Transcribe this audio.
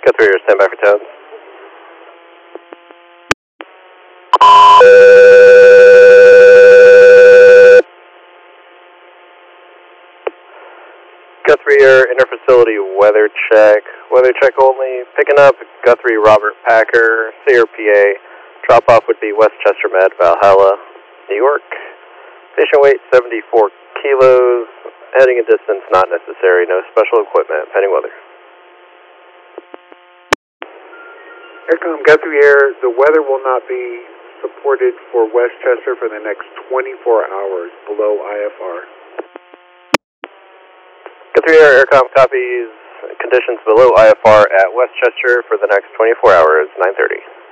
Guthrie, stand by for tones. Guthrie Air interfacility weather check. Weather check only. Picking up Guthrie Robert Packer, Sayre, PA. Drop off would be Westchester Med, Valhalla, New York. Patient weight 74 kilos. Heading and distance not necessary. No special equipment. Pending weather. Aircom Guthrie Air, the weather will not be supported for Westchester for the next 24 hours below IFR. Guthrie Air Aircom copies conditions below IFR at Westchester for the next 24 hours, 9:30.